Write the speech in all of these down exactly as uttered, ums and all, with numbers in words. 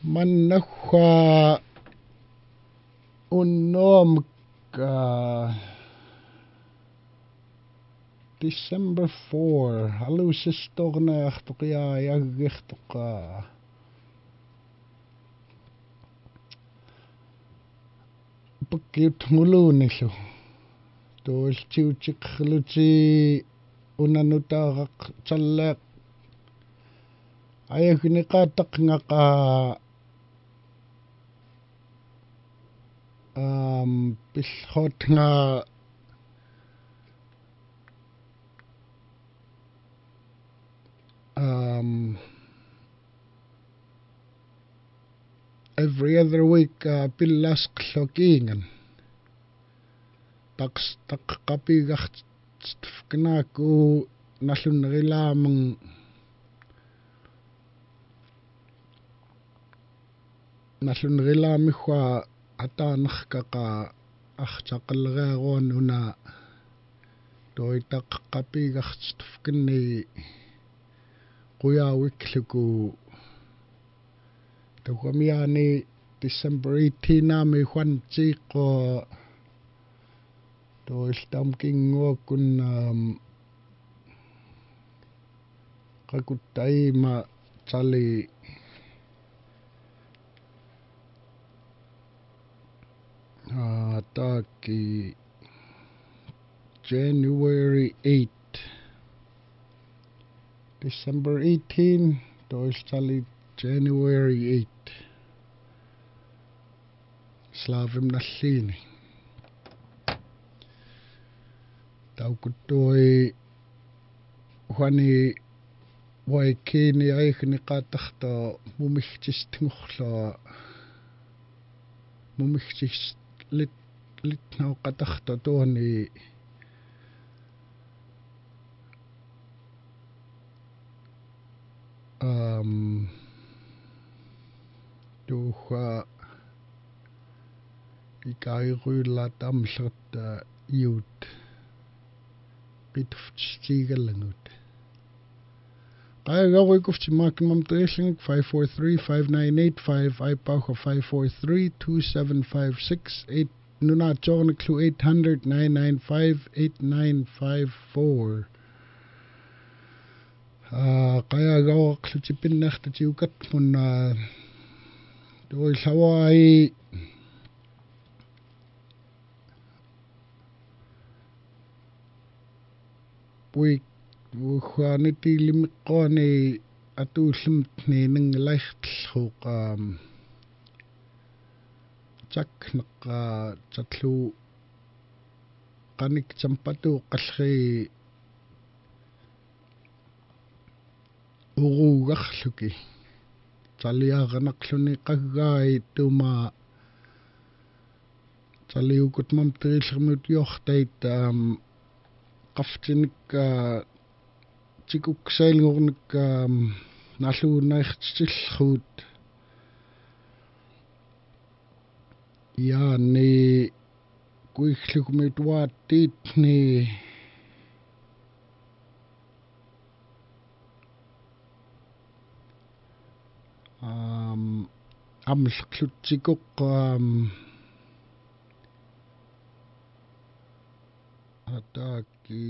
Mannawa unnom uh, December fourth. Halusistorna achtuqia yaggirtuqa. Pakkiut ngulunillu. Tuulchiuchiqluti unanutaaraq talleq ayagniqaataqngaqa um billhotnga um every other week uh, pillasqlokiingan taqs taqqapigartfknaaku nallunerilaamang nallunerilaamigua ataanerkaqa artaqallereeruan una toitaqqapigartfkni quyaawikluku tuqamiani December eighteenth naami huantiiqqo toiltam kinguakun um, qakuttaima tali uh, taaki January eighth December eighteenth toiltali January eighth Slavim nallini taukutoi huani waikini aigniqaataqta mumigtistngurla mumigtis lit litnauqatarta tuani um tuha ikairuilla tamllerta youth bitfstigalangut Qayagawikufti maakinmam tuilling five four three five nine eight five aipauha five four three two seven five six eight nuna jorniklu eight hundred nine nine five eight nine five four uh, qayagawaqluti pinnertatiukatmun uh, tuillawai week wuxuaniti limiqqoani atuullimtni ninglairtlhuq um takneqa tatlu qanik champatu qallri uruugarluki taliaranaqluni qaggaai tuma taliukutmam tirillermut yortait um qaftinik uh, tikuksailngornik um, nalluunairtillruut yaani kuiglugmit waattiitni um amllerlutsikuq um ataaki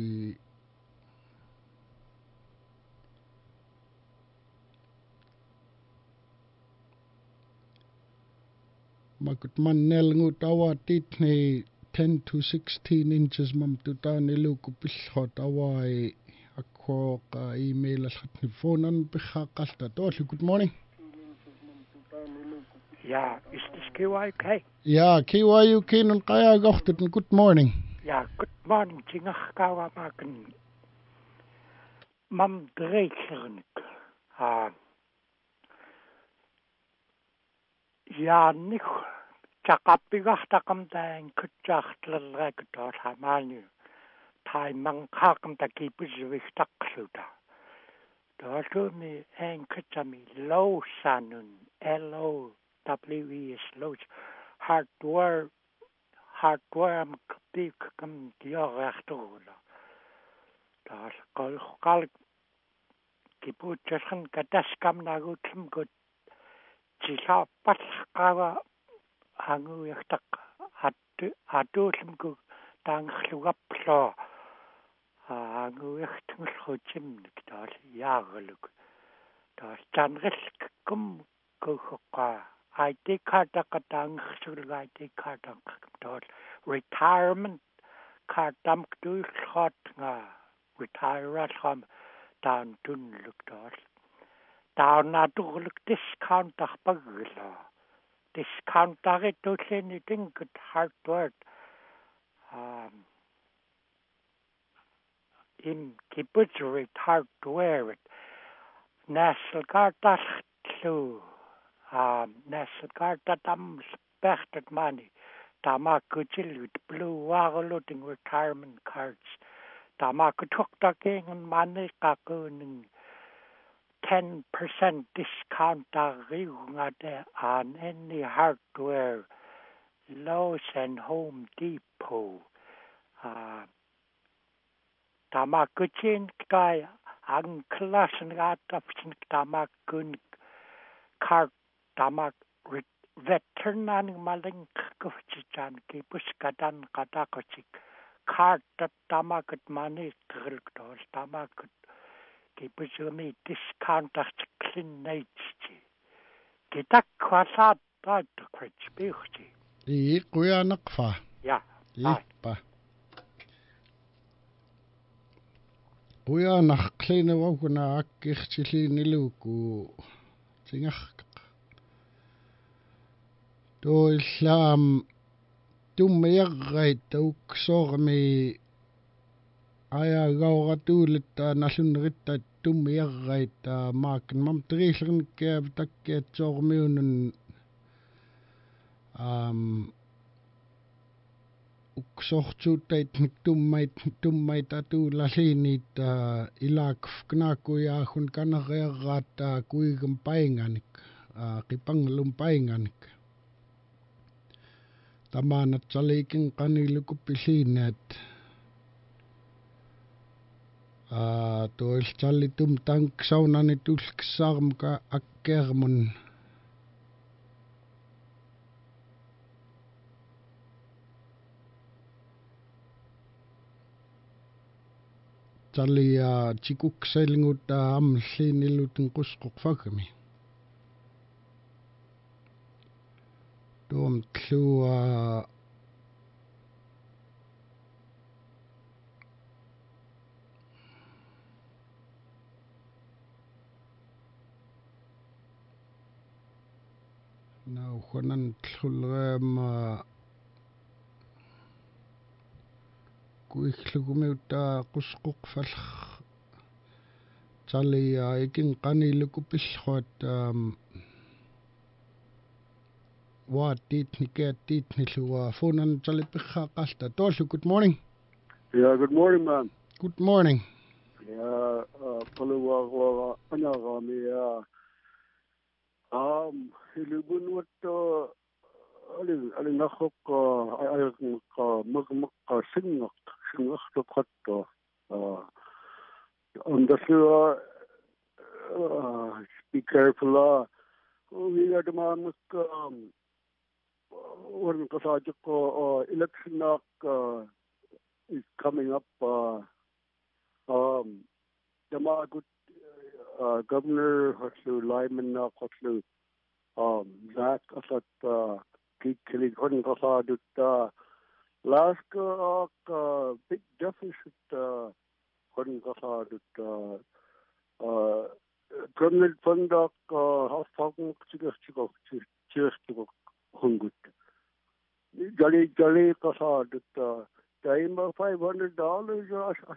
makut mannelngut awaattiitni ten to sixteen inches mam tutaaniluku pillhot awai akhoqa email allatni phonean pikhaqalta tollu good morning Yeah, is this K Y K? Yeah, K Y U K nun qayagortut good morning. Yeah, good morning. Tingakawa makan mam dreiklernik. Ah, ja nik chaqappigartaqam taan kutsaartlerrakutor hamaani. Tai mangqaqam takipusuvistaqluta. Tolumi en kutsami low sanun L O W E S low hardware hardware big kam diorachtola. Das kal kal kiputsasan kataskam nagutlum gut тила паллаққава ангуяхтақ атtu атуулмку таангерлугапплоо ангуяхтнгуллрутимник таали яагалук таал танриллккум кухоққа I D card taangерлуга I D card таал retirement card тамктуиллхаатнга retire-алхам таан тунлук таал тааннаатурлук discount арпаггила discount-ари туллини тингкут hardware um in kibutri hardware national guard tallu um national guard tam spechtet money tama kuchilut blue wageluting retirement cards tama kutukta king money kakuning ten percent discount ngade on any hardware Lowe's and Home Depot uh tama kuchin kaya ang klasen gatapsin tama kun card tama veteran maling kufchan ki puskadan katakochik card tama kut mani krikdol tama kut ki pusumi discount clean nights kitak kwasat tat kwich biuchi I kuya nakfa ja ipa kuya nakhline wakuna akkirchili niluku tingaq to islam tummayarrait tauksormi aya gauratuulita nallunnerittat tummayarrait maakin mamteriillernikkiav takkiatsoormiunun um uksortuuttaitnik tummait tummait atuullalliinit ilaakfknaakuyaahun kanariarraat kuigum painganik qipanglum painganik tamaanat saliikin qanilukuppilliinaat a toil sallitum tanksaunani tulksaarmuka akkeermun Talia chikuksailngut amlliinillutin qusquqfagmi tuam tlua nau khonan tlulreama kuikhlugumiutta qusquqfall talia ikin qanilukupillruat um waattiitnikeattiitnillua funan talipirraaqalta tollu good morning. Yeah, good morning, man. Good morning. Yeah, uh paluwa wa anagami uh um hilubun wat ali ali nakhok ay ka magmak singak singak to khatto uh on the floor uh be careful uh we got man um one kasajko election uh is coming up uh um dama good uh governor Hotlu Lyman Hotlu um Zach asat uh kili kon kasadut uh last uh big deficit uh kon kasadut uh uh permanent fund uh house talking chigo chigo chigo hungut jali jali kasadut uh Daima five hundred dollars.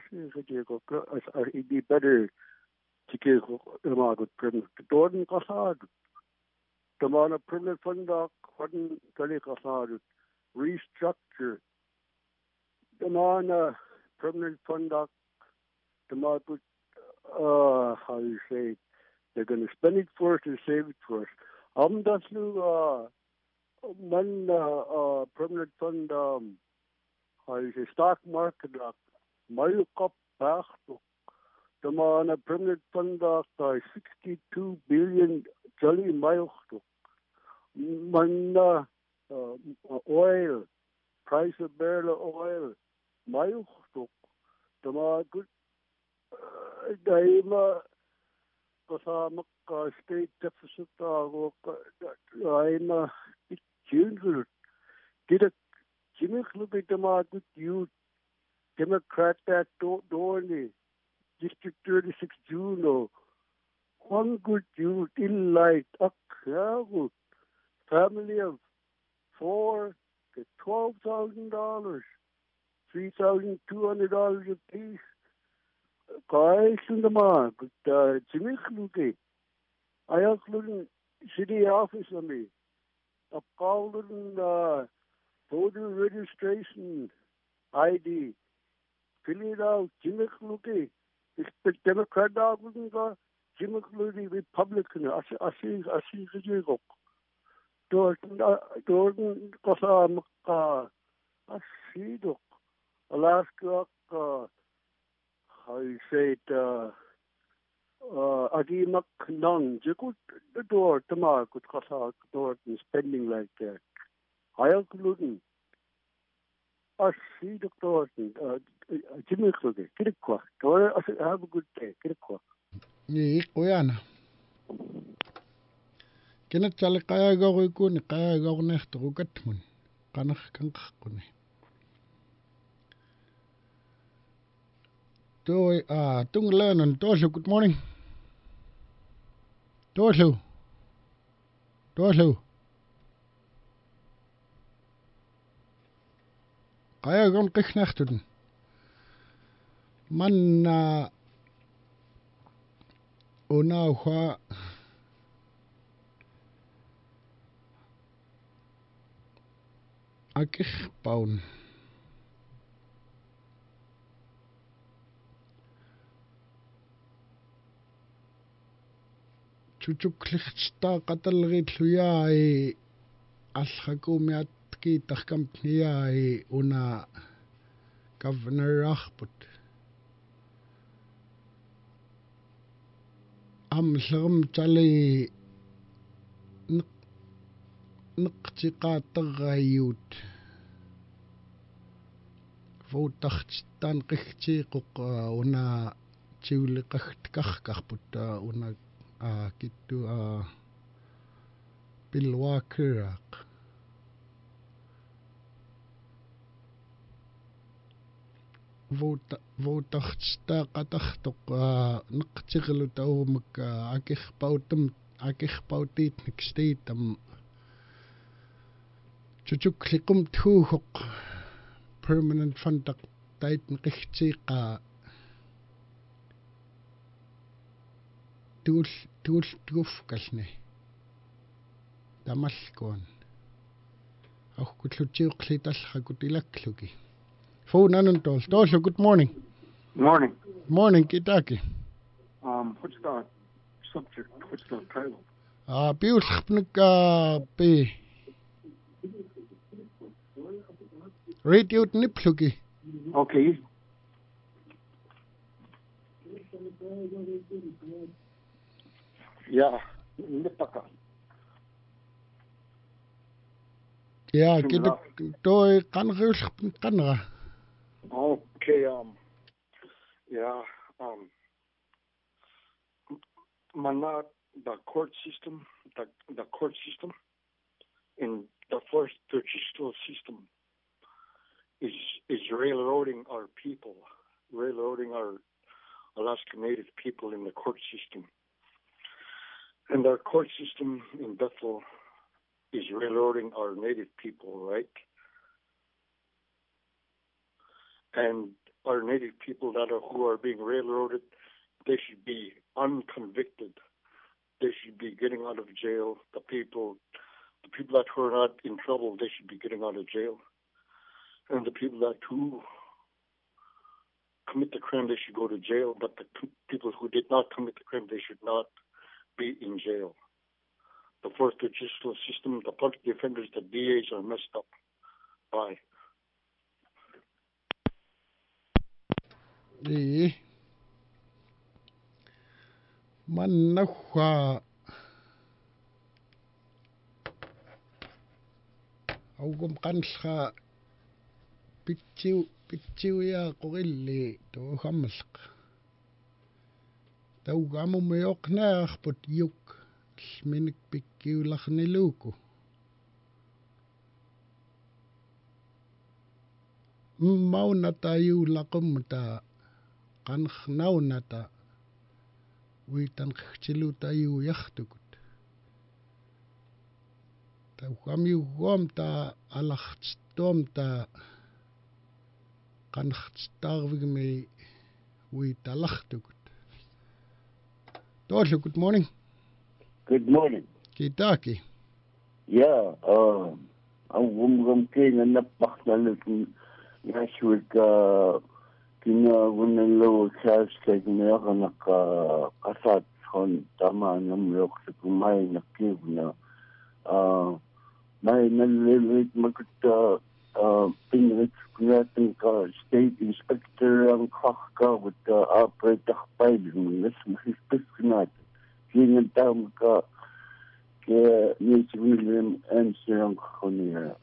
It'd be better to get a good permanent. Don't cost the man a permanent fund. Couldn't tell you cost restructure the man a permanent fund. The man would uh how you say they're going to spend it first and save it first. Um, that's uh one uh permanent fund um. I say stock market uh, mail cup back to the man a permanent fund uh, sixty-two billion jolly mile to man uh, uh, oil, price of barrel of oil, mayuchtuk, tama good, daima kasama ka state deficit ako, daima itchingut, kita chimiklubi tama good youth, Democrat that Dorney, District thirty-six Juno, one good youth in light, a crowd, family of four, get twelve thousand dollars, three thousand two hundred dollars a piece. Guys in the mark, but uh, Jimmy Kluge, I have little city office on me. I called it uh, voter registration I D. Fill it out, Jimmy Kluge. It's the Democrat dog, Jimmy Kluge, Republican. I see, I see, I see the Jigok. Jordan, Jordan, Kasa, I see, Alaska, uh, I said, uh, uh, Adimak Nung, Jikut, the door, Tamar, could Kasa, Jordan, spending like that. I have Gluten. I see the Jordan, uh, Jimmy Kluge, Kirikwa. Have a good day, Kirikwa. Ni Koyana. Kena tale kaya gago ikuni, kaya gago nehto kugatmun. Kanak kankakuni. Toi, ah, tung lenon, Toshu, good morning. Toshu. Toshu. Kaya gago kiknechtuden. Man, ah, unau hua, akich bauen. Chuchuklichta katalritluya e alhakumiat kitach kampniya e una governor achput. Am lagam tali nqtiqa tagayut. Votaxtan qixtiquq una chiuliqaxtkaqarput una a kitu a pilwakiraq. Vota votaxta qataqtuq nqtiqlu taumak akixpautum akixpautit nixtitam chuchukliqum thuhuq permanent fundaq tait nqixtiqa tul tul tufkalne tamalkuan auqutlutsiuqlitalhaqutilakkluki phone anantol Toshu, good morning. Morning. Morning, kitaki. Um what's the subject? What's the title? Ah, piulxpnika pi radio nipluki. Okay. Yeah, nipaka. Yeah, kita toi kanriulxpnikanra. Okay, um yeah, um mana the court system, the the court system in the first judicial system is is railroading our people, railroading our Alaska Native people in the court system. And our court system in Bethel is railroading our Native people, right? And our Native people that are who are being railroaded, they should be unconvicted. They should be getting out of jail. The people, the people that who are not in trouble, they should be getting out of jail. And the people that who commit the crime, they should go to jail. But the people who did not commit the crime, they should not be in jail. The fourth judicial system, the public defenders, the D As are messed up. Bye. Di manahwa aukum qanlqa pitchiu pitchiuya qorilli tuuhammelq taugamu meoqnaarput yuk minik pikkiularniluuku maunata yuulaqumta qanqnaunata uitanqchiluta yuuyartukut tauqamiuguamta alartstuamta qanqtarvigmi uitalartukut Tollu, good morning. Good morning. Kitaki. Yeah, uh, ang gumgam kay na napaknalit Nashvik kinagunalo siya kay mayaka nakakasat kon tama na mayok sa kumay na kib na may nalilit magkita pinrit natin ka state inspector ang kakaka with the operator pilot mas masispis natin kaya tama ka kaya yes William answer ang kakoniya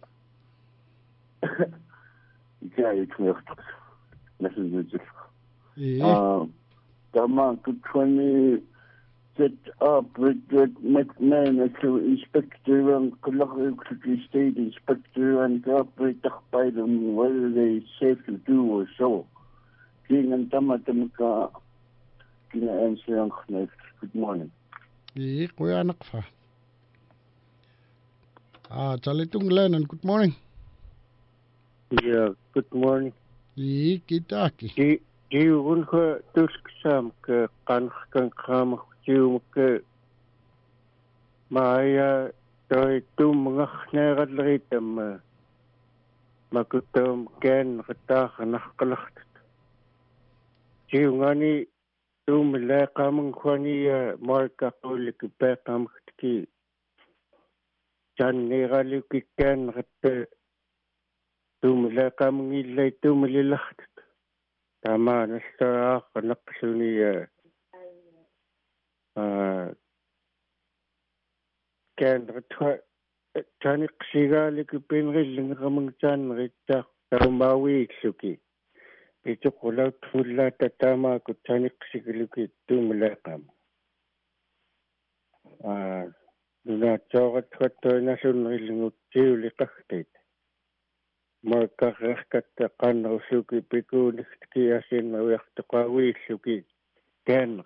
kaya ikmerkt messenger uh tama to twenty set up with the McMahon as inspector and Colorado State inspector and operator by them whether they safe to do or so. King and Tamatamaka King answer next. Good morning. Ee, kuya nakfa. Ah, Chalitung Lennon, good morning. Yeah, good morning. Ee, kitaki. Di di unha tuskam ke kan kan kam Jum ke maya doi tu mengakhneret ritem makutum ken retah nakklacht jiungani tu melakam khwani marka qolik pekam ki jan negali ki ken rete tu melakam ngilai tu melilacht tama nasta naqsuni Uh, can retwa tani ksigali ki penril ngamang chan rita tamawi suki itu kula tulla tatama ku tani ksigali ki tumlaqam ah duna chogat khato nasun rilingu tiuli qahtit marka khkat qan suki piku nikki asin waqt qawi suki kan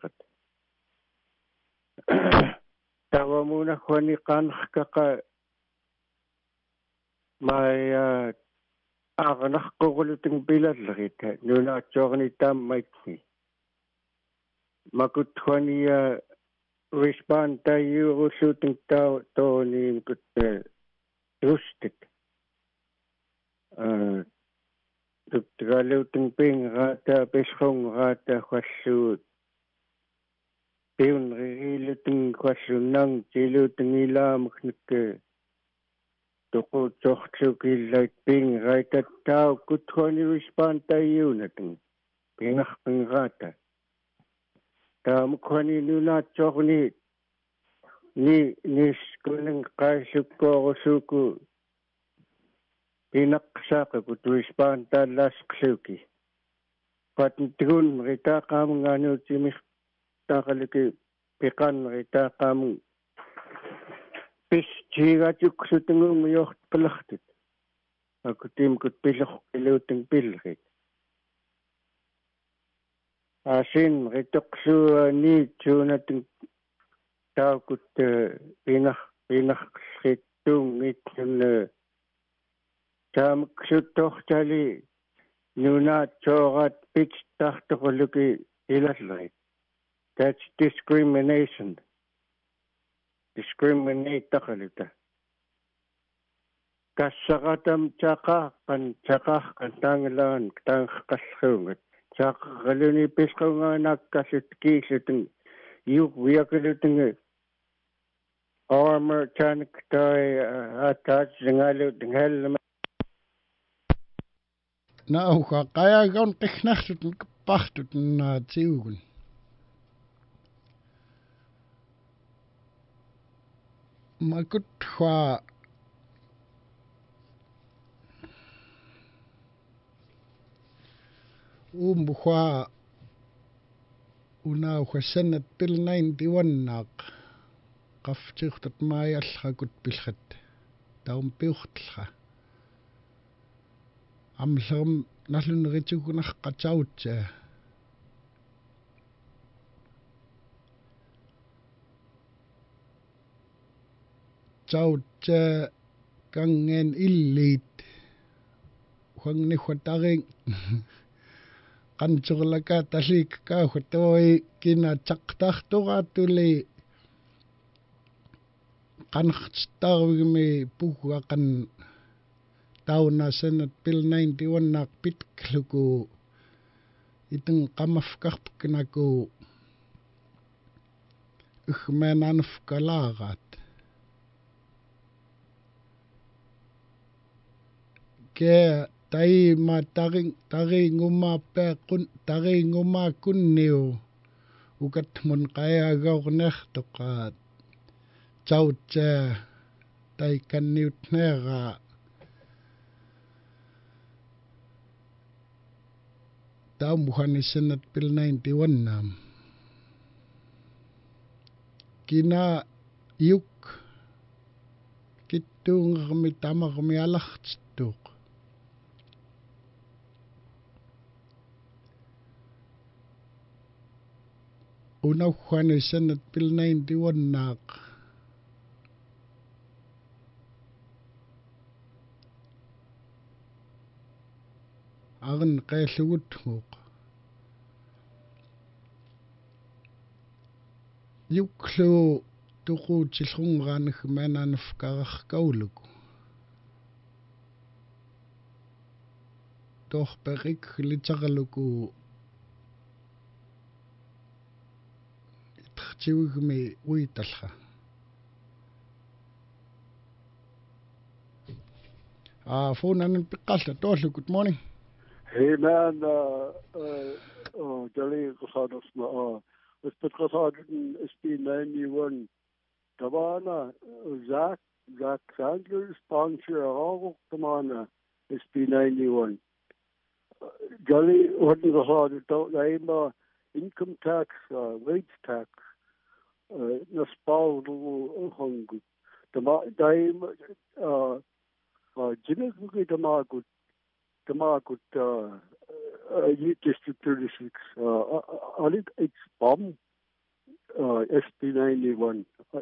tawa muna khwani kan kaka may agnak koguluting bilad lagita nuna chogni tam maitni makut khwani respond tayo shooting taw to ni kut rustik uh tukgaluting ping rata peshong rata khwasut Piun riluting kwasunang chiluting ilam knik toko chokchu kilait ping raita tau kuthoni respond tayo nating pingak pingrata tam khoni nuna chokni ni ni skuling kaisuk ko suku pinak saka kut respond ta las ksuki patun rita kam nganu chimik takaliki pikan rita kamu pis chiga chuksutungu myoh pelachtit aku tim kut pilach iluting pilrit asin rituksu ni chunating tau kut pinah pinah situng itun tam ksutoh chali nuna chogat pitch tahtukuluki ilaslit. That's discrimination. Discriminate takalita. Kasakatam tsaka kan tsaka kan tanglan tang kasungat. Tsaka kaluni pisko nga nakasitki siting yuk wiyakiluting armor tanik toy attach ngalu tinghel Nou, kaya gaun kiknachtut en kapachtut na tiugun. Makut hwa umbuwa una wa Senate Bill ninety-one nak qaftiqtat maayallaqut pilqat taum piuqtlqa amllerm nallunneritukunaq qatautsa tautsa kangen illit huangni huataring qanchurlaka talik ka hutoi kina chaqtarturatuli qanqtarwimi puwaqan tauna Senate Bill ninety-one nak pitkluku iteng qamafkarpknaku ihmenanfkalarat ke tai ma taring taringuma pequn taringuma kunniu ukatmun qayagornertoqat tautsa tai kanniutnera taumuhani Senate Bill ninety-one nam kina yuk kittuungermi tamarmi alartittuq unauhani Senate Bill ninety-one nak agan qeellugutnguq yuklu tuquutillungraanag menanafkararkauluku torperik litarluku itqtiwigmi uitallqa ah phone anan piqqalla tollu good morning. Hey man, uh, uh, uh, Jolly Qasadasma, uh, it's Qasadin S P ninety-one. Tabana, Zach, Zach Sandler, sponsor all Tamana S P ninety-one. Jolly, what do you call it? Income tax, uh, wage tax, uh, the spousal hung. Dime, uh, uh, Jimmy Tamagut. Tamagut, uh, uh, Youth District thirty-six, uh, on it, it's bomb, uh, S P ninety-one.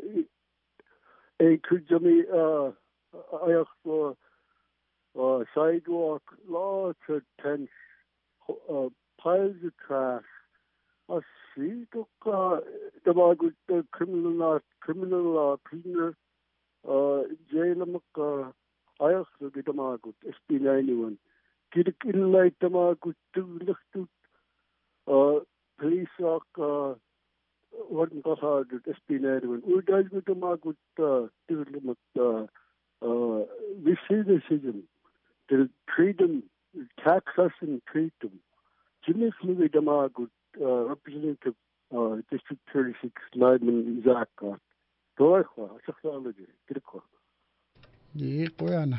A Kujami, uh, I have, uh, sidewalk, lots of tents, uh, piles of trash. I see, uh, Tamagut, uh, criminal, criminal, uh, prisoner, uh, jail, uh, I have to get Tamagut, S P ninety-one. Kirik illai Tamagut, Tulichtut, uh, police, uh, what Qasadut, S P ninety-one. Udaj with Tamagut, uh, Tulimat, uh, uh, we see the decision. They'll treat them, tax us and treat them. Jimmy Fluid Tamagut, uh, Representative, uh, District thirty-six, Lyman Zaka. Doikwa, Sakhology, Kirkwa. Ye, Koyana.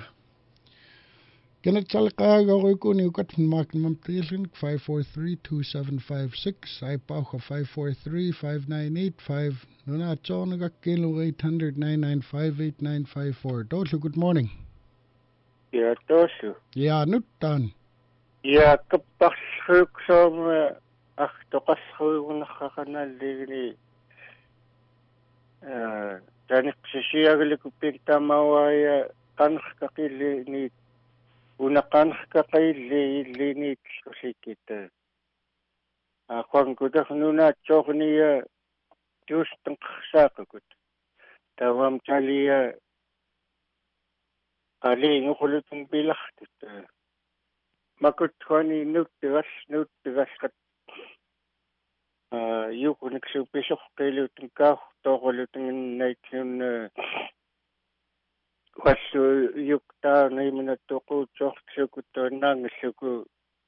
Kenetsalqaagorikuni ukatman maaknamamtiilin five four three two seven five six aipauqa five four three five nine eight five nunaatsoornagakkilo eight hundred nine nine five eight nine five four. Toshu, good morning. Ja, Toshu. Ja, nuttaan. Ja, kappaqsruuksoom aqtoqasruugunnarraqanalligini э таниқсисиагиликуппик таамауая qanarkaqillini unaqanarkaqilli illiniit usikita aquankutaqnunaatsoornia tuustenqarsaaqakut tawam talia qaliinguqulutun pilartut makut khani nuttigas nuttigasqat Uh, yukunik supisok kailutun ka toqolutun naitun wasu yukta naimuna toqu tsoqsuku tonangissuku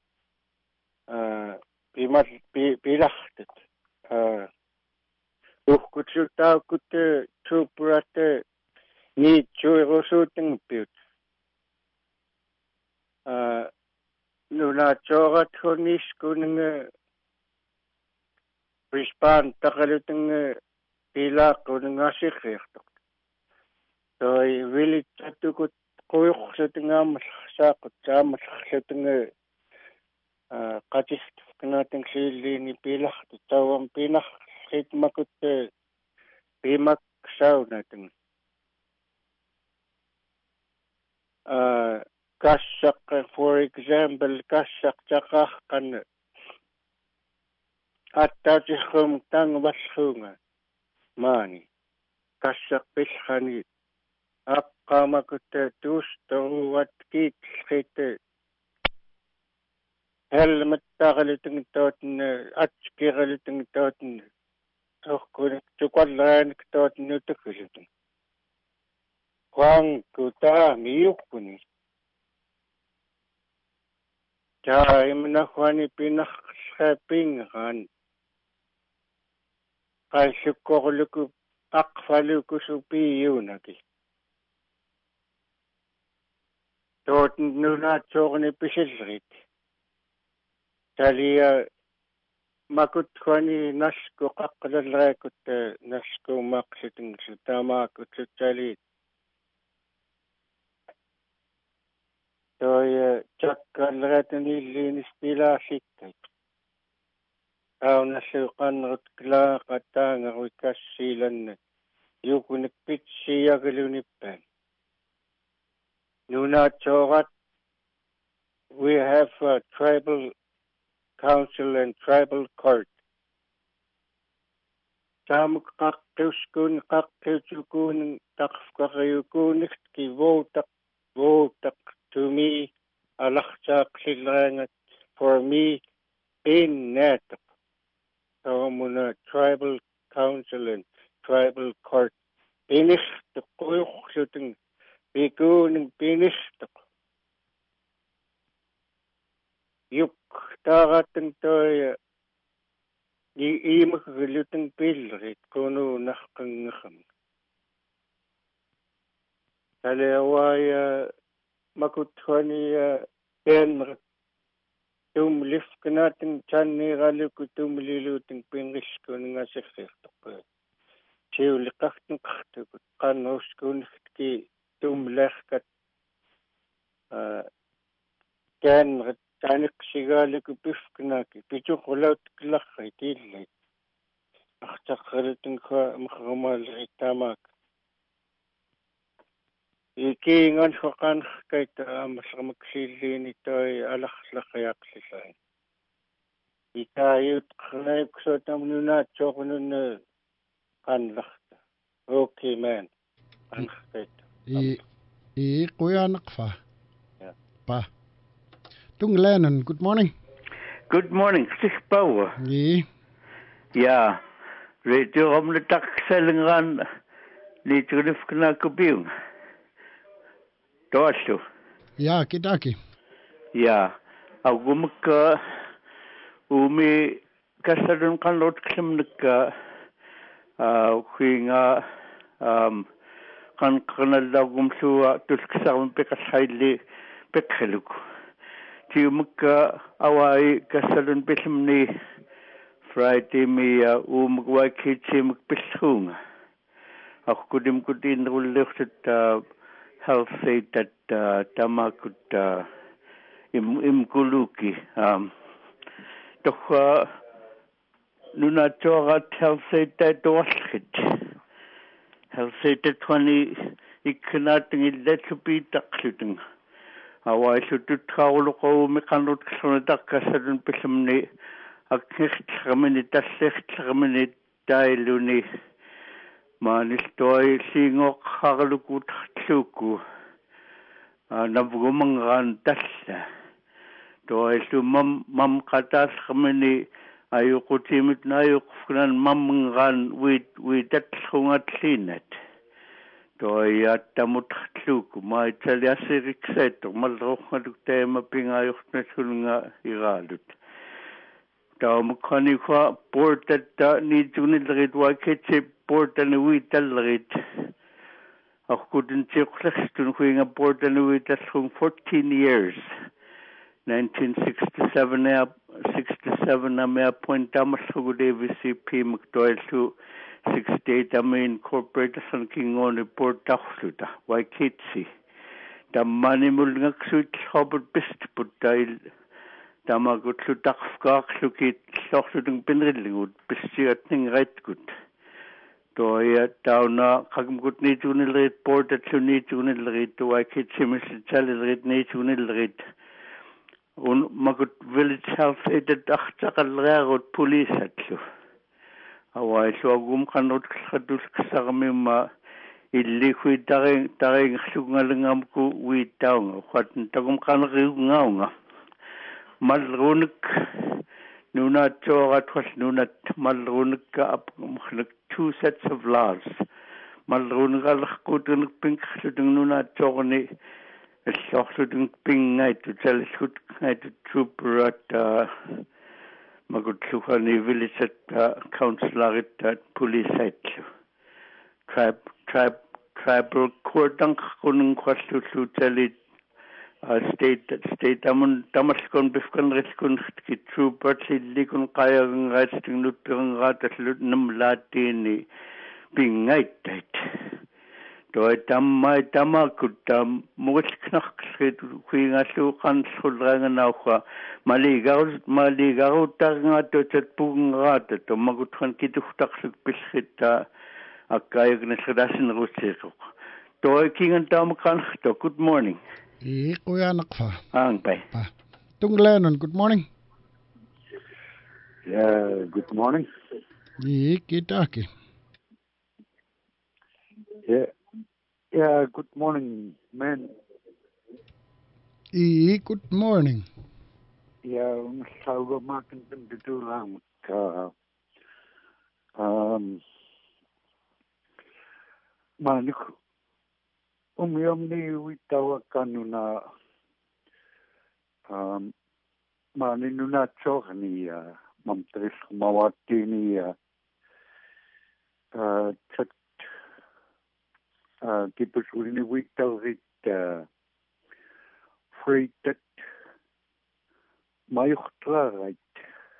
uh pimat pilahtet uh uhkutsuta kutte tsuprate ni tsuirusutun piut uh nuna chorat honis kuning Brisbane takaluting pila kuning asikirtok. So really tatukut koyok sa tingam sakot samat sa ting katis kanating sili ni pila tawang pinak hit makut pimak saw nating. Uh, kasak, for example, kasak tsaka kan at tatihum tang washunga mani kasak pilhani akka makute tusto wat kit skite helmet tagaliting toten at skiraliting toten tokkun tukwalan toten nutukuliting kwang kuta miyukuni ja imna khwani pinak shopping han kai sukkorluku akfaluku supi yunaki tot nuna chorni pisilrit talia makut khwani nasko qaqqalrakut nasko maqsiting sutamakut tali Toy chakkalratani linis pila sikay. Aw nasukan rut kla katang wikas silan yukunik pitsi yagalunipan. Nuna chorat, we have a tribal council and tribal court. Tam kaktuskun kaktusukun takfkakayukunik ki votak votak. To me, alaksak silangat for me in net. So muna tribal council and tribal court. Pinis to kuyok shooting. Bikuning pinis to. Yuk tagatang toy. Iimak guluting pilrit kuno nakang nakam. Talawaya. Makutwani pen tum lift kanating channi galu kutum liluting pingis kuning asikir to. Chiu likakting kaktu kanos kuning ki tum lehkat ken chanik sigali kupif kanaki pichu kulaut klakhay tilay. Akchakariting ka makamal itamak. Iki ngan hokan kaita masamaksili nito ay alakslakayak sisay. Ikayut kanay kusotam nuna chokunun kanlakta. Okay man. Ankaita. I I kuya nakfa. Yeah. Pa. Tung Lennon, good morning. Good morning. Six power. Yeah. Yeah. Radio omletak selingan ni trif kana kubiung. Doastu. Ja, kitaki. Ja, agumka umi kasadun kanlot klimnika kuinga um kan kanalagum suwa tuskasam pekashaili pekheluk. Tiumka awai kasadun pismni Friday mi umgwa kitchim pishung. Akudim kudin rullukta health aid that uh, tamakut uh, im imkuluki um toha nuna chorat health aid that doshit health aid that twenty iknating illetsupi takluting awai sutut kauluko mekanut ksunatak kasadun pismni akhicht khamini taslicht khamini dailuni Manis toy singok hagalukut tluku. Nabgumangan tasla. Toy su mam mam katas khamini ayukutimit na ayukufran mamangan wit witat hungat linet. Toy atamut tluku. May talyasirik seto. Malrokaduk tema pingayuk na sulunga iralut. Tao makani kwa portat ni tunilagit waketsi portan uitalagit. Ako kudin siklakstun kuinga portan uital kung fourteen years. nineteen sixty-seven ya sixty-seven na me appoint tamaslugu de V C P McDoyle to sixty-eight I mean incorporated son king on report taxluta Waikitsi tamani mulngak suit hobot best putail tamagut lutakfkak lukit loxludung pinrillingut bestiatning right good toya tauna kagmgut ni tunil report at ni tunil rit to Waikitsi misal rit ni tunil rit un magut village health aid achtakal ragot police atlu awai so gum kanot khadus ksarmima illi kui taring taring sungalangam ku wi taung khatn tagum kan ngaunga malrunik nuna chorat khos nuna malrunik up two sets of laws malrunik al khutun pink khudung nuna chorni Shochdung ping night to tell shoot night to trooper at uh Magutluhani village at uh, councillor at police at tribe tribe tribal court dunk kunung kwastu to tell it uh state state amun tamaskon bifkan riskun ki trooper likun kaya ngasting nutang rat num latini ping night Doi tamai tamakutam musknach kuinga sukan sulrangan nauha maligaw maligaw tanga to chatpung rat to maguthan kituktak biskita akayag na sadasin rusiko Doi kingan tamakan to good morning I kuya nakfa ang pai pa tunglenon good morning Yeah, good morning. I kitaki Yeah. Yeah, good morning, man. I good morning. Yeah, I'm so marking them to do long. Uh, um, man, umi omni witawa kanuna. Um, man, inuna chorni, uh, mamtris mawatini, uh, uh, chat. Uh, Kipus uni witaw rit, uh, freighted. Mayuchtra right.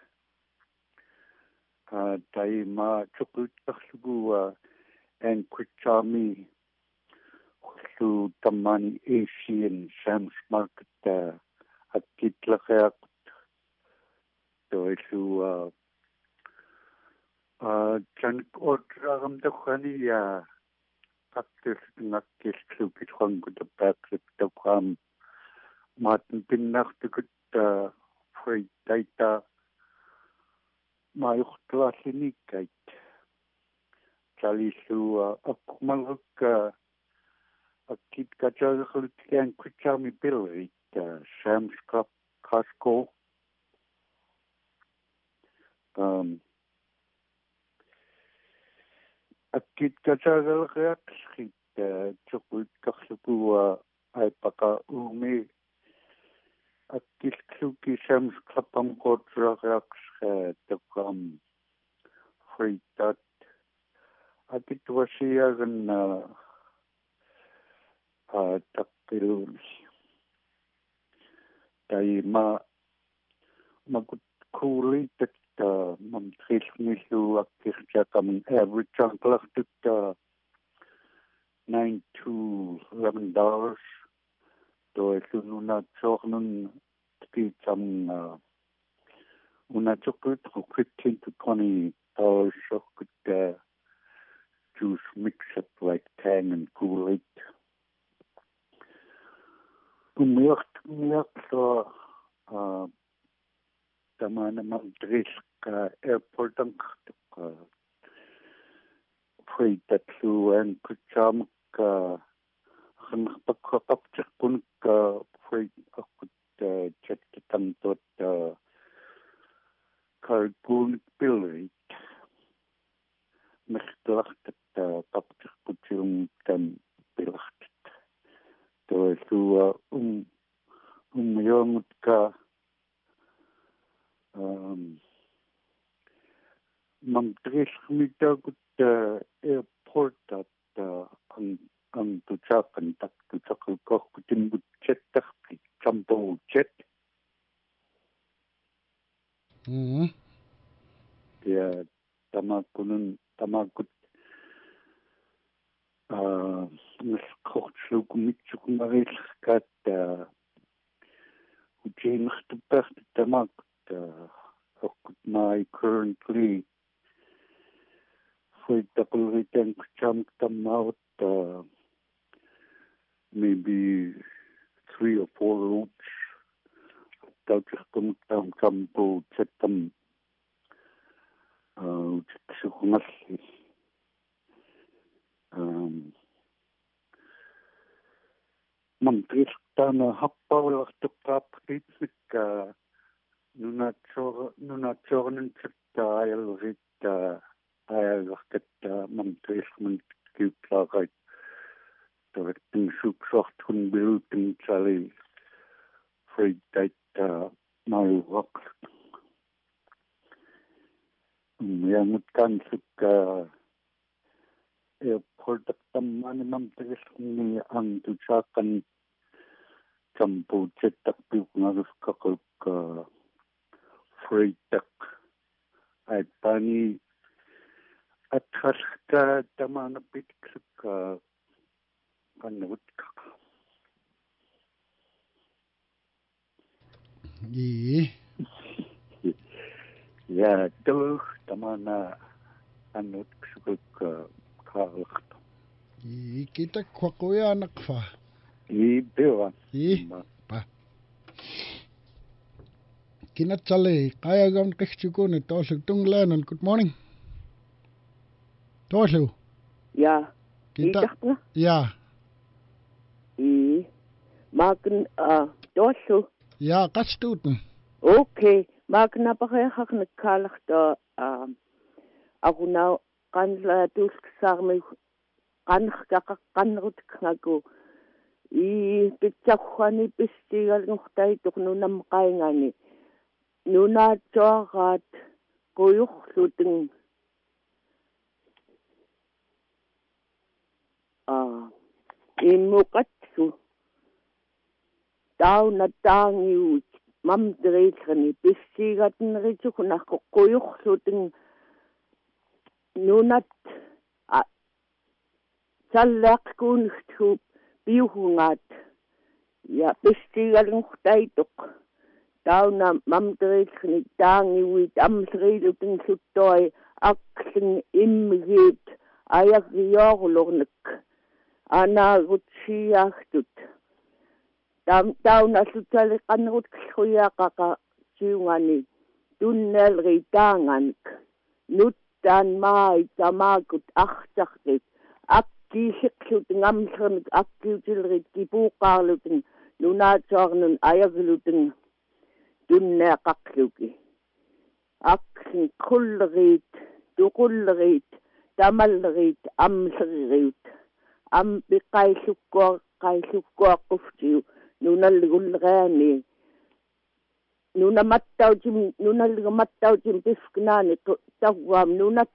Uh, tai ma chukut kaksugu and Quichami to Tamani Asian Sam's Market uh, at Kitlakak to to uh uh Chan Otragam the Khani uh Active Nakis to Kitron with the back the Kam Martin Pinnak to good uh freight data Mayuchtra Sinikite Chalisu Akumaluk uh a kid kajar and Quichami Bill uh Sam's Cup Costco um a kid kajar react uh chukut kaksuku ay paka umi a kid kluki Sam's Cup am kotra react the come free that a kid was here and uh Uh, takil tay ma magut kuli tet mam tris misu akirja kam every chankla tet nine to eleven dollars to sununa choknun ti cham una chokut fifteen to twenty dollars chokut juice mix up like tang and Kool-Aid. Umiyak umiyak so uh tamana mamdris ka airport ang ka freight that to and kucham ka khnakpak kun ka freight akut chat kitam tot kargun pilri mekhlacht tapch kuchum tam pilacht to su um um yomut ka um mam tres mita gut airport at ang ang tu chakan tak tu chakal ko kutin gut chet tak chambo chet sukumitsukumarillerkaat ujiinertupert tamak okkut mai currently fuitaqulritan kucham tammaut maybe three or four roots tauchkum tam kampu chatam uh sukumalli um mamtirtana happaulartuqqaappiitmikka nunatsor nunatsornen taayalrit aagarkatta mamtirman kiutlaarait tavattum suksartun bilutun sali freitaita malurak yangut kansukka airportaqtammani mamtigisni antuchaqan kampuutsattarpiuqngaruskaqukka freitaq aipani atqalqa tamanapitiksukka kannutka Ii. Ja, tuh tamana annutksuqukka kaarlaqta. Ii, kita kwaquyaanaqfa. Ii, pewa. Ii, pa. Kinatsali, qayagam qihchukuni, tooslu tunglaanan, good morning. Tooslu. Ja. Kita. Iitaqna? Ja. Ii. Maakin, uh, tooslu. Ja, qastuuten. Okay. Maakin apaqeqaqna kaalaqta, uh, aqunau qanla tuulksaarmi qanqaqaqqannerutkngaku I pitsaqqani pistigalngortaituq nunam qaingani nunaatsuaraat quyurluteng ah immuqatsu tauna taangiut mamteriillerni pistigatnerituqnarqo quyurluteng nunat salleaqkuunigtuup piuhungaat ja pistigalngortaituq tauna mamteriillerni taangiuit amleriilutenglluttori aqling immigiit ayagriorlornek anaagutsiaagtut tauna allutaliqannerut killruyaaqaqa siungani tunnelri taanganik nut tan mai tamakut ahtsaqtit akkiisiklut ngamllernik akkiutilrit kipuuqaarluteng nunaatsoarnun ayagluteng tunneaqaqluki akkin kullerit tuqullerit tamallerit amlleririut am piqaillukkuar qaillukkuaqquftiu nunalligulleriani nunamattautim nunalligamattautim pifknaani tawwaam nunat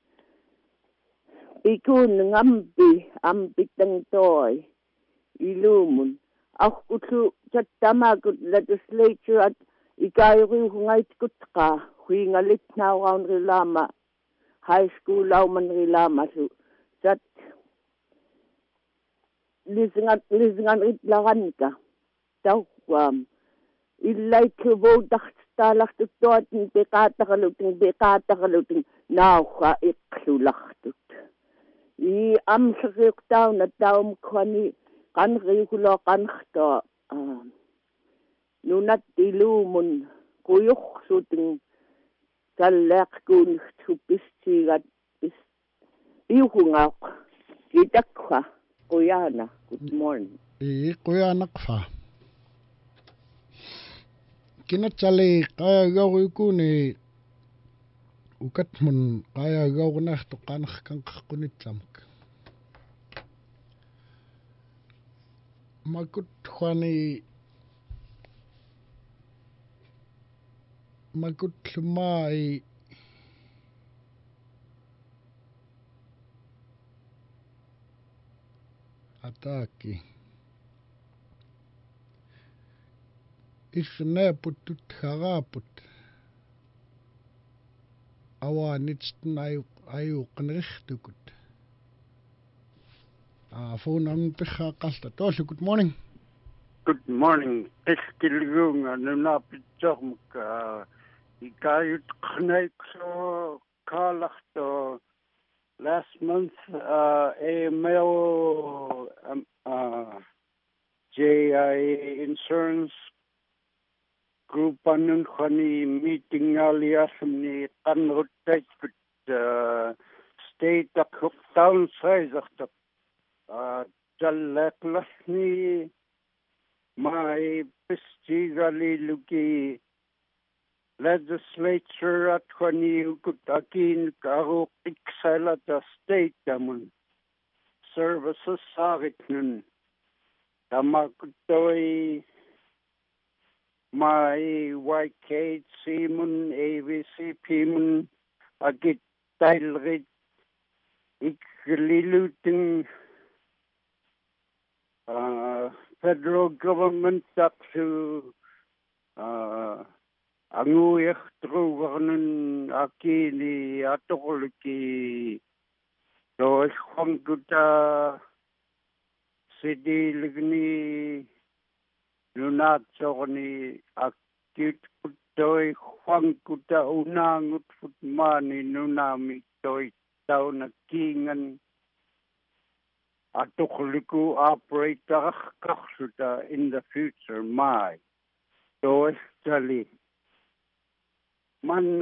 pikun ngampi ampitangtoi ilumun aqutlu chattamakut legislature at ikayuriuhungaitskutqa huingalitnaauraunrilama high school aumanrilama su chat lisingat lisingat itlaranka tawwaam illaitluvuutaqstaallartuttuatin piqaataqaluteng piqaataqaluteng nauqa iqlulartut I amleriuqtauna taumkhani qanriukulo qanrtoa nunat ilumun quyurluteng salleaqkuunigtuppissiigat pis iuhungaaq kitakwa quyana good morning I quyaanaqfa kinatsali qayagaurikuni ukatmun qayagaurnartu qanarkanqarqunitsamak makut khwani makut lumai ataki isneput tutharaput awanitsten ayu ayuqnrihtukut Uh, phone ang picha kasta. Tosha, good morning. Good morning. Eskilgung anunapitjok uh ikayut knaik so kalachto last month uh a male um, uh J I A insurance group anun khani meeting alias ni kanrutai uh state of town size of the uh jalaklasni my pestigally luki legislature at khani kutakin karo iksala the state damun services savitnun tamakutoi my Y K Simon A V C P mun agit tailrit iklilutin uh federal government up to uh anguyah truwarnun akini atolki dos khongkuta sidilgni lunat sogni akit putoi khongkuta unangut futmani nunami toi tauna kingan Atukhliku operator kaksuta in the future my dois tali man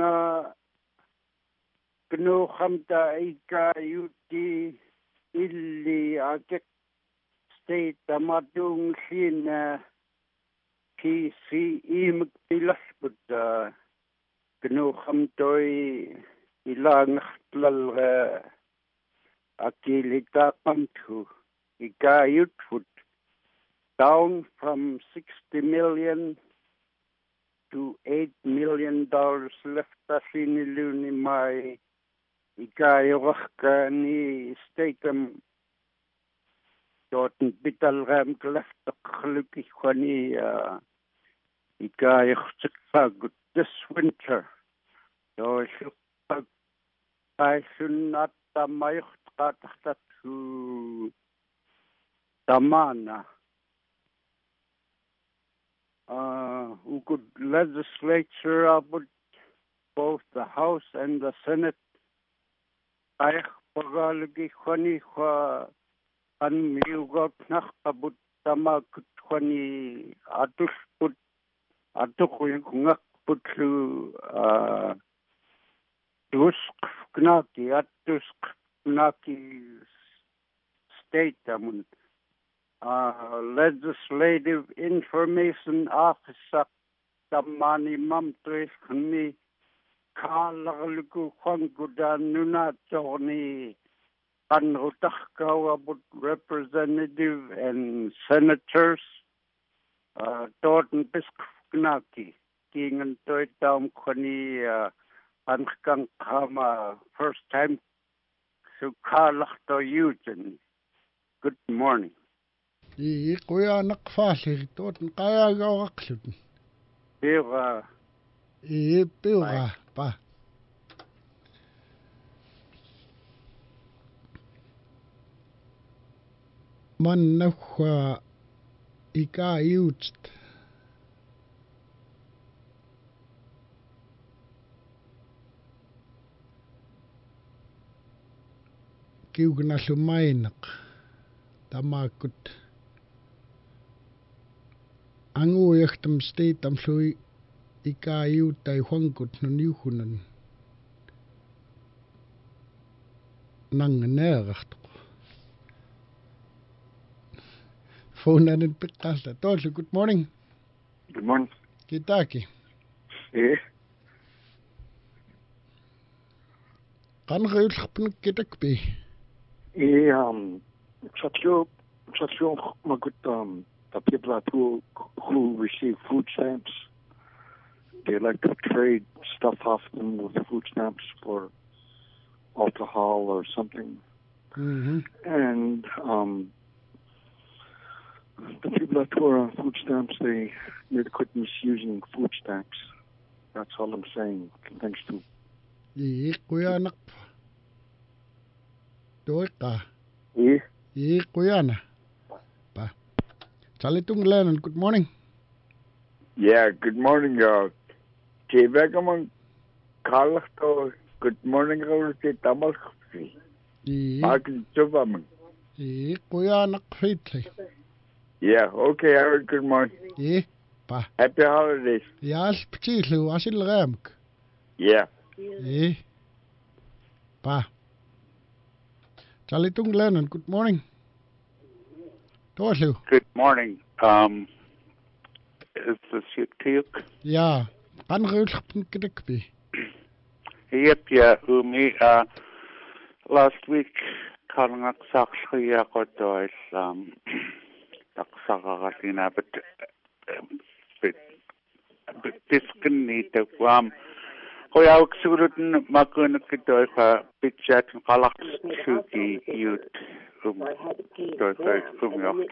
kno khamta ika yuti illi akek state amatung sin P C E mktilas but kno khamtoi ilang tlal Akilita Pantu, Ika Youthfoot, down from sixty million to eight million dollars left us in Iluni my Ika Yoraka ni statum Dorten Bitalram left the Khluki Khani Ika Yorchak this winter. So I should not my to Tamana, uh, who could legislature up with both the House and the Senate. I pagalgi khani kha an miugot nakh abut tama khani atus put atukh ngak putlu uh tusk knaki atus knaki state amun uh legislative information officer tamani mamtres khni khalagluku khongudan nuna choni kanrutakka about representative and senators uh Dorten Bisknaki king and toy tam khni uh ankang kama first time so khalakto yutin. Good morning. I kuya nakfali Dorten kaya gawaklut. Pira. I pira pa. Man nakwa ika yutst. Kiugna lumainak tamakut angu yachtam state am sui ika yu tai hongkut nun yuhunan nang neracht phone and pickasta Tosha, good morning. Good morning. Kitaki. Eh? Kan geyul khapn kitak bi. E um, chatyo, chatyo magut um, the people who who receive food stamps, they like to trade stuff off them with food stamps for alcohol or something. Mm-hmm. And um, the people who are on food stamps, they need to quit misusing food stamps. That's all I'm saying. Thanks to. I kuya nak. Doika. Eh? E kuyana. Pa. Chalitung Lennon, good morning. Yeah, good morning, y'all. Tibegaman Kalachto, good morning, Rossi Tamalchi. Martin Zubaman. E kuyana kfitli. Yeah, okay, Aaron, good morning. E pa. Happy holidays. Yas pchitlu, asil ramk. Yeah. E pa. Chalitung Lennon, good morning. Torslu. Good morning. Um, is this you, Tuyuk? Yeah. Pan rulchpun kidikbi. Yep, yeah, umi, uh, last week, kalangak sakshriya ko dois, um, taksakagasina, but, but, but, diskin nito, um, Hoya uksurudin magun kidoy ka bitchat kalak suki yut um doy ka um yok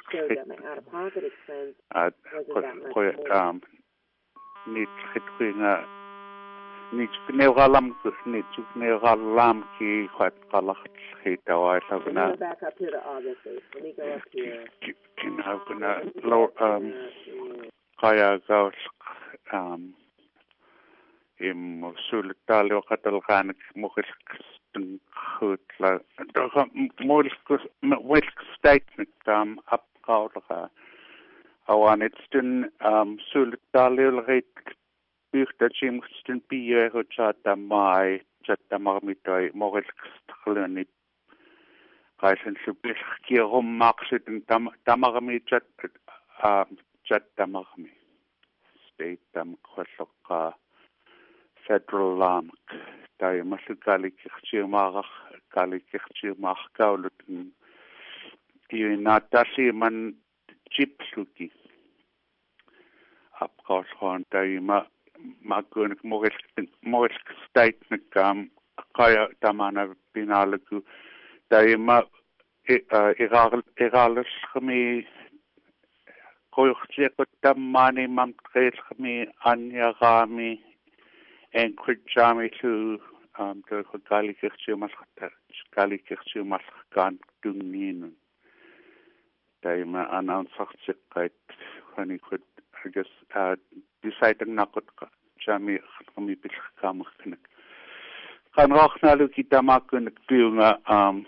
at koy um nit khitwinga nit neogalam nit neogalam ki khat kalak khitawa sabna back up here to August eighth. Let me go up here. kin hakuna low um kaya gaus um im sultalo katalganik mukilksten khutla doga mulk mulk statement um apkaulga awanitsten um sultalo reit bürta chimsten piye chata mai chata marmitoi mukilkstglani kaisen subis ki rom maksiten tam tamarmi chat um chat tamarmi state tam khosokka federal um dai masukali kirchiumach kali kirchiumach kaulutin i natasi man chipsuki apkos hon dai ma magun mogel mogel state nakam kaya tamana binalaku dai ma iral iralis khmi koykhchek tamani mam khmi anya gami en kwijami to um the gali kirchu mas gali kirchu mas kan dungnin daima announce sakit when he could I guess uh deciding nakot jami kami bil kam knak kan rochna lu kita makun piunga um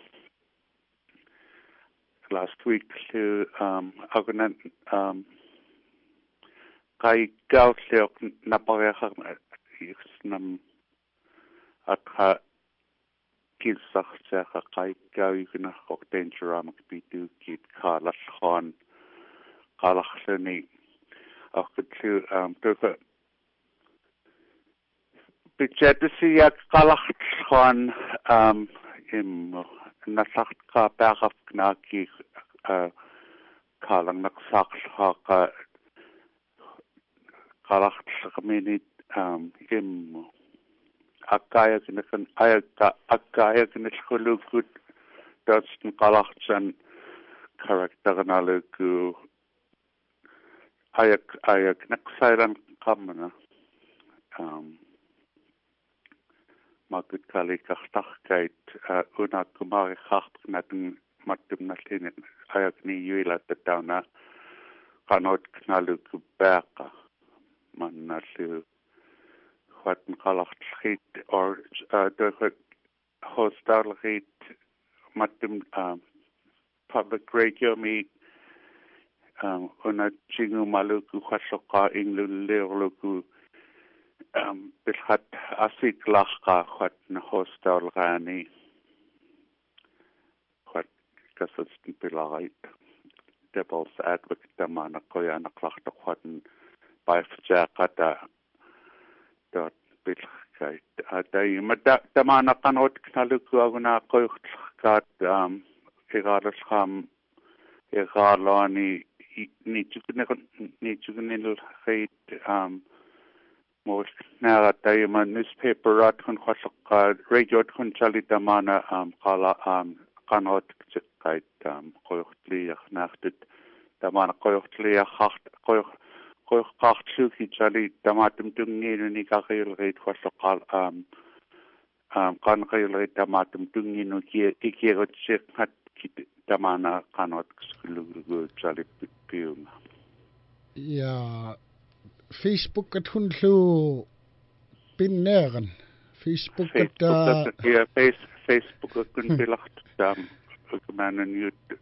last week to um agnan um kai gausle napareha nam atha kilsachcha kai gaugna hotenjram bitu kit khalas khan khalachni aktu um to bitjatsi yak khalach khan um im nasacht ka bagaf knaki uh khalang naksak kha khalach khamini um im akaya kinakan ayaka akaya kinishkhulukut datsen qalachsan karakternaluku ayak ayak naksairan qamna um makut kali kahtakait una kumari khahtnaten matum natin ayak ni yuila tawna kanot knaluku baqa mannalu wat kalacht schiet or uh, de hostelgeit matum um public radio me um una chingu maluku khasoka inglu leerluku um bilhat asik lachka wat na hostel gani wat kasatsten bilait devil's advocate tamana koyana klachta watn by Jakata dot bilkait adai mata tamana kanot knaluku aguna koychtkat um egalas kham egalani ni chukne ni chukne khait um mos nara tayma newspaper rat khun khasqa radio khun chali tamana um qala um kanot kait um koychtli yakhnachtet tamana koychtli yakht koy koy qachtsuki chali tamatum tunginu ni kaqil reit khasqal um um kan qil reit tamatum tunginu ki ikirot chekhat tamana kanot skulugu chali piuma. Ja, Facebook at hun lu pinneren. Facebook at uh, ja, face, Facebook at kun bilacht dam mannen jut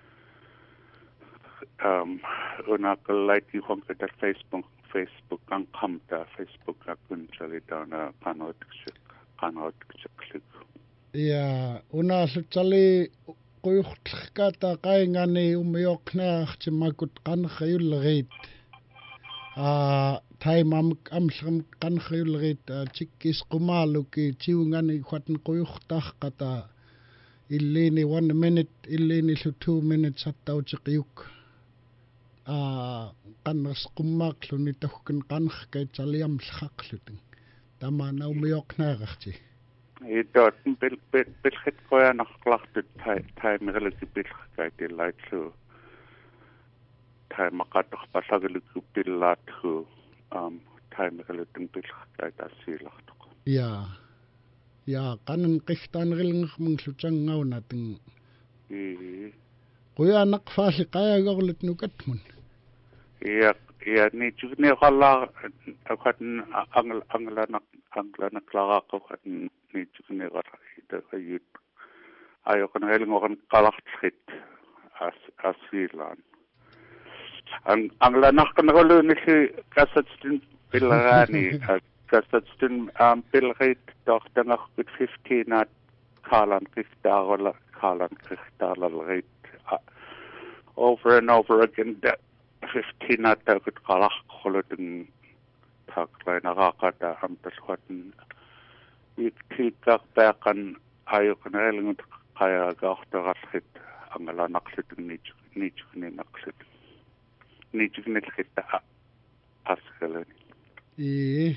um unakal like you hong at Facebook Facebook ang kamta Facebook at kun chali dana kanot kanot chaklik. Ja, una chali Kuyukta kaingani umyokna chimakut kankhayulrit. Ah, time am amsam kankhayulrit chikis kumaluki chiungani khwatn kuyukta kata illini one minute illini su two minutes hattau chikyuk. Ah, kanas kumak lunitahkan kankh kay chaliam khaklutin. Tama na umyokna gachti. Idot bil bil bil khit koya nakhlaqt tay tay migalki bil kayte lightlu tay maqatx pasaglu billathu um tay migaltin bil kayta silaqt. Ja. Ja, kanan qihtan gilng mungsuchangawna ting. I Koya naqfali qaya gawlet nukatmun. Ja, ja ni chugni khalla akhatn angl anglanak anglanak klaga qhatn ni chugni gara ida ayut ayo kan heling okan kalaqtrit as asilan ang anglanak kan golu ni kasatstin pilrani kasatstin am pilrit doch danach mit fifteen at kalan kristala kalan kristala rate over and over again that fifteen at the good kalaq kholotin takla nakakata am taswatin iktikak takan ayo kanailing kaya gahtarakit ang ala naksit nich nich ni naksit nich ni kita askalan. Eh.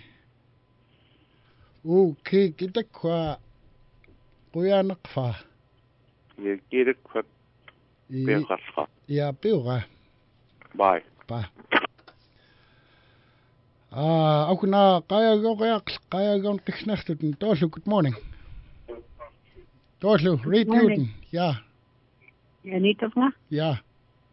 Okay, kita kwa kuya nakfa. Ye kita kwa pegasfa. Ya pega. Bye. Bye. Ah, aku na kaya go kaya kaya go kisnachtuten. Toslu, good morning. Toslu, read Newton. Ja. Ja, niet of na? Ja.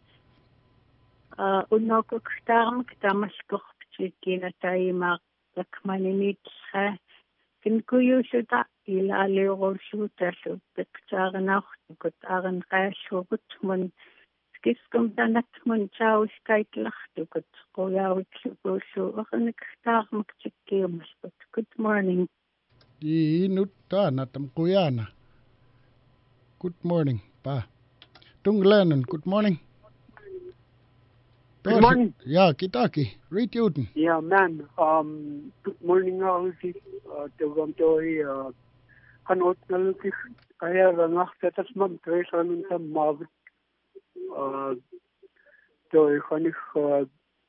Uh, unno ko kstarm ktamas korptsi kina tai mak lakmani nit ha. Kin kuyu suta ila leo suta su bektsarnach kot aran rasho gutmun. Skiskom danat mun chau skaitlach kot koyaw iksuso akan kstarm ktsikkiumas. Good morning. Di nutta natam kuyana. Good morning, pa. Tung Lennon, good morning. Good morning. Ja, kitaki. Read Newton. Yeah, man. Um, good morning, Alfie. Uh, Tawam Toy, uh, Hanot Naluki. I have a nachtetas man, Trace on some Margaret. Uh, Toy Hanich, uh,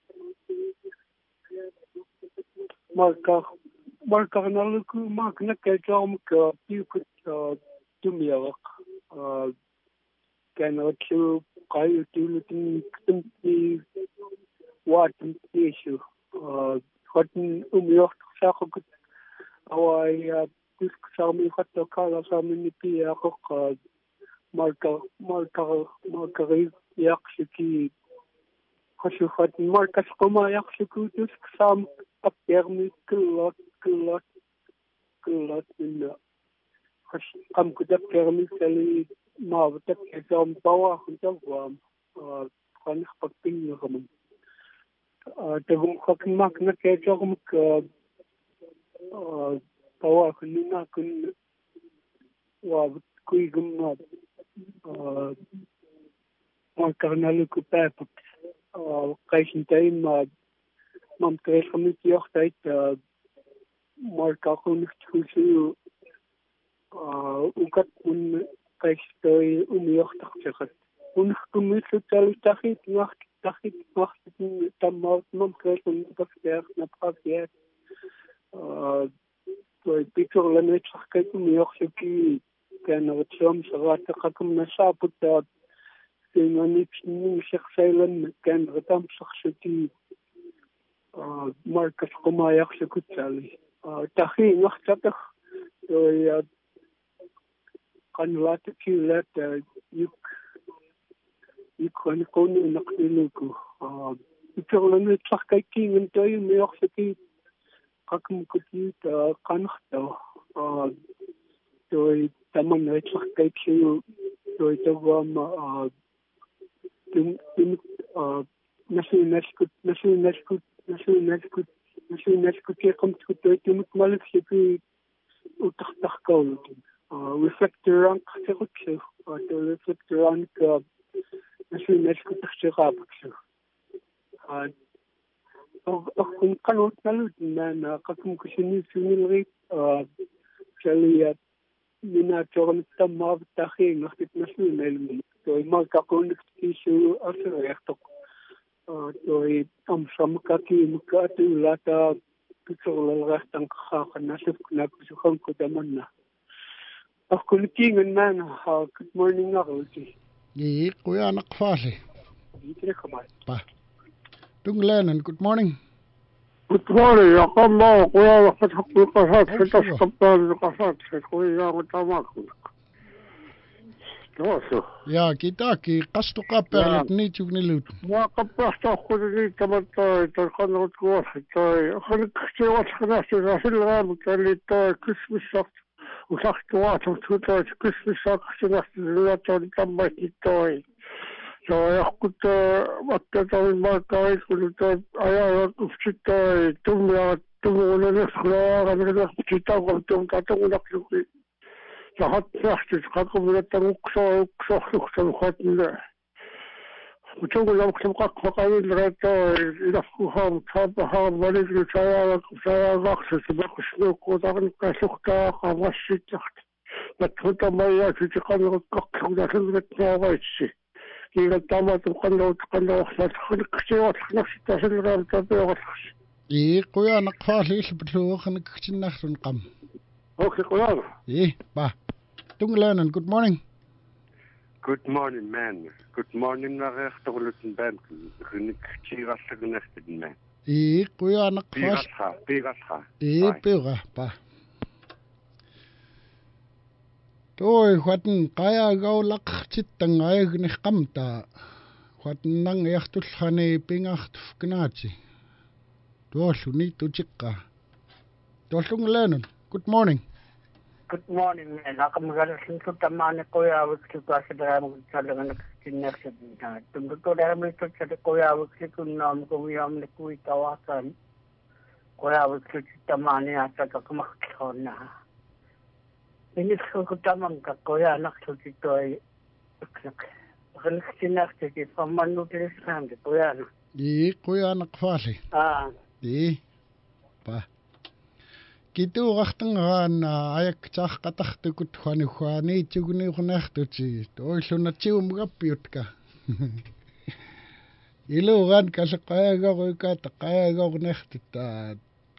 Marka, Marka Naluku, Mark Nakajam, you could, uh, do me a look. Uh, cannot you kayu tulutin tumpi watin issue uh hotin umyocht sakot awai kus sami khato kala sami ni pi akok marka marka marka yakshiki khoshu hotin marka skoma yakshiku tus sam appermi kulot kulot kulot in khosh am kudak permi sali ma betek exam bawa untuk wam kan khaping ngam tegum khakin mak na ke jogum ka bawa kunna kun wa kui gum ma ma karnalu ku pap kaishin time mam tres khamit yochtait mar ka kun khushu ukat un Kaistoy umyochtach chakhat. Unchkumit lutal tachit nacht tachit nacht tamot mom kresun bakter na pravier. Uh, toy picture lanwich chakait umyochtaki kan rotsom sarat kakum nasaput dat sinonip ning shakhsailan kan ratam shakhshati uh markas kumayak shakutsali. Uh tahi nachtach toy kan laat ik je let yuk ikon kon naqtiluku ah itorlanu tlaqkaiking intoi meorsaki qakum kuti ta qanxta ah toi taman tlaqkaikiu toi tawam ah tim tim ah nasionalskut nasionalskut nasionalskut nasionalskut keqamtkut toi timut malik sipi utartarkaulutin reflector on qserutsu to reflector on ka nasionalskut tarserapaksu ah kun kanut nalut na qakum kusini sunilri ah chalia mina torn tamma tahi naqtit nasional to ma kakonik tisu aserto to am samkaki mukatu lata pitsorol rastan khakhna sufna kusukhon kudamanna akuniking man ha good morning arulti yi kuya naqfali yitre khamal pa tunglenan good morning good morning ya qamma kuya waqt haqqi qasat tasqabal qasat kuya mutamak Toso. Ja, kitaki qastu qaperlit niitugnilut. Ma qappasta khudni tamatto tarqanut kuwas toy. Khanik xiwat khanastu rasilram kalito kismisaq. Usaqtuat tuto kismisaq xinastu lato tamatitoy. So yaqut mattato markai kulito aya kufchitoy tumya tumulene khlara ngada kitaqo tum tatungulaqluqi. Sahat sahtis qakumulatan uqso uqso uqso khatna utungul uqso qaqqawil rato ilafkuham tabaham walik saya saya waqt sabaqsnu qodaqn qasuqta qawashitaht bathuta maya tiqan qaqqawda khilgatnawaishi kila tamat qandaw qandaw khsat khilqsiwat khnaxta silram tabiqs i qoya naqfali ilbluqn kchinnarun qam Okay, qoya i ba Tunglenan, good morning. Good morning, man. Good morning, na rechtorluten band. Rinnik chirasagnastin man. I kuya naqfas. Pigasha, pigasha. I pira pa. Toy hwaten qaya gaw laqchittan aygne qamta. Hwaten nang yahtul khane pingacht fknachi. Tollu ni tuchikka. Tollunglenan, good morning. Good morning, man. Ako magalasin ko tamani kuya awit ko kasi dara mo sa langan kinaksid na. Tumdo to dara mo ito sa kuya awit ko nam ko yam ni kuy tawasan. Kuya awit ko tamani ata ka kumakon na. Inis ko ko tamang ka kuya anak ko ito ay kan kinaksid ki pamanu tiris kan kuya na. I kuya naqfali. Ah. I pa. Kitu rachtangan ayak tsaq qataqtukut khani khani chugni khunartuchi toilluna chiumgappiutka ilugan kasaqayaga qoyka taqayaga qunartutta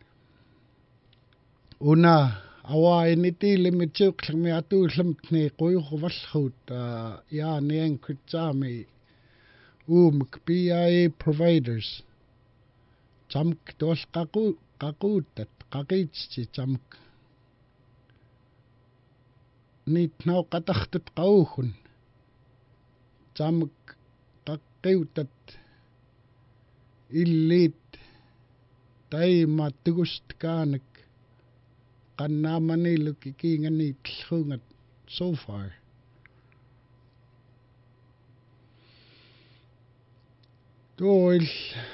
una awa initi limitsuqlmi atuullamtni qoyuqvallhut ya nian kutsami umk P I A providers chamk tosqaqu qaqutat qaqitsi chamk nit nau qataqtut qauhun chamk qaqiutat illit taima tugust kaanak qannamani lukikingani tlhungat so far toil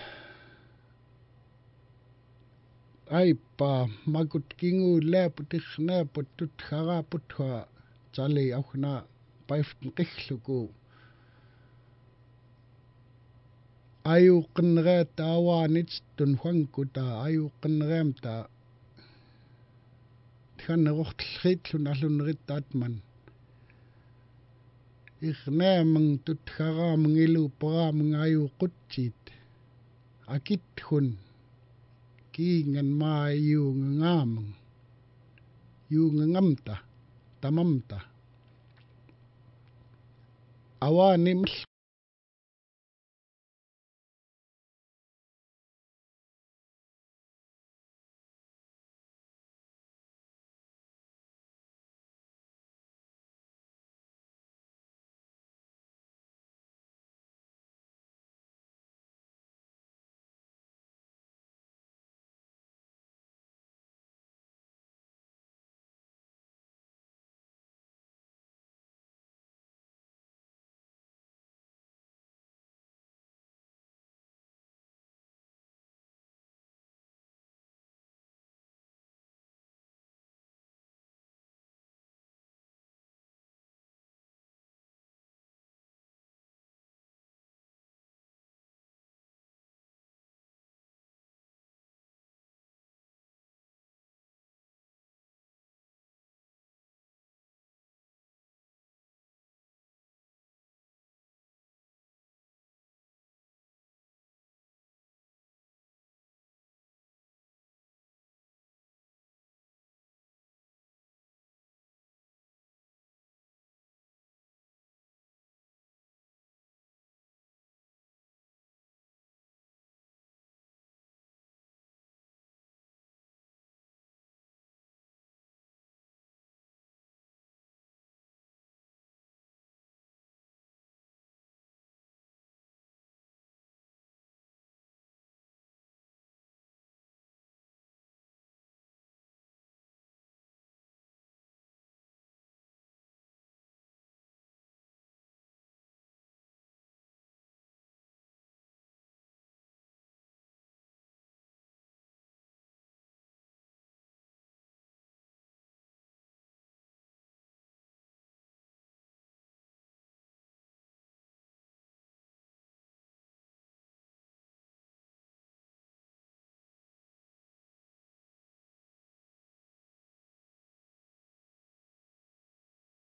aipa magut kingu leputikhna putut khara putha chali aukhna paiften qihluku ayu qinra tawanit tun hwankuta ayu qinramta thanna roxtlhit lunalunrit tatman ikhnaamang tut khara mangilu para mangayu qutchit akit hun kingan ma yu ngam yu ngamta tamamta awani